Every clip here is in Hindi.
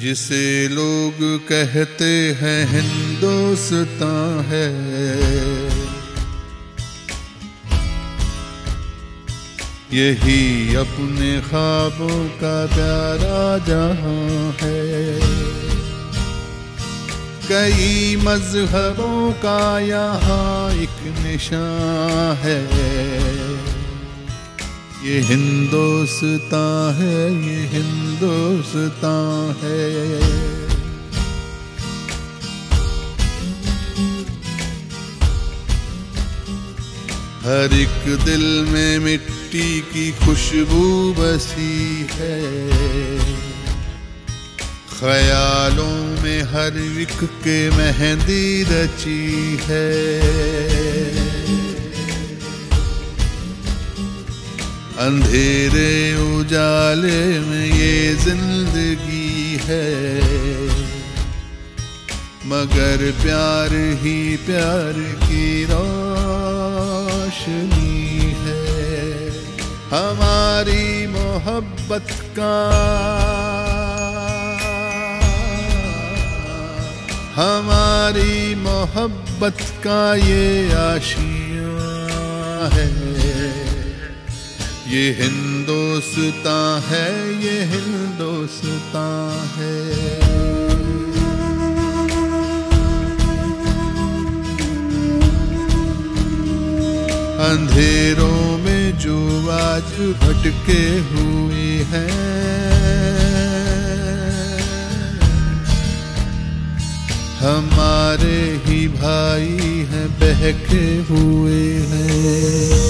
जिसे लोग कहते हैं हिंदुस्तान है, यही अपने ख्वाबों का प्यारा जहां है। कई मजहबों का यहाँ एक निशान है, ये हिंदुस्तान है, ये हिंदुस्तान है। हर एक दिल में मिट्टी की खुशबू बसी है, ख्यालों में हर एक के मेहंदी रची है। अंधेरे उजाले में ये जिंदगी है, मगर प्यार ही प्यार की रोशनी है। हमारी मोहब्बत का, हमारी मोहब्बत का ये आशियाँ है, ये हिंदुस्तान है, ये हिंदुस्तान है। अंधेरों में जो आज भटके हुए हैं, हमारे ही भाई हैं, बहके हुए हैं।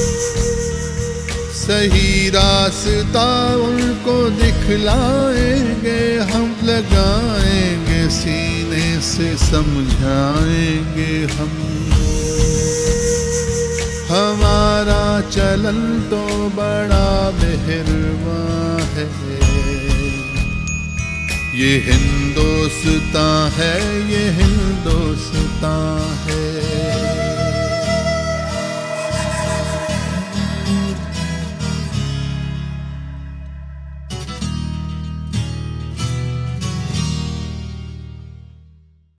सही रास्ता उनको दिखलाएंगे हम, लगाएंगे सीने से समझाएंगे हम। हमारा चलन तो बड़ा मेहरबान है, ये हिंदुस्तान है, ये हिंदुस्तान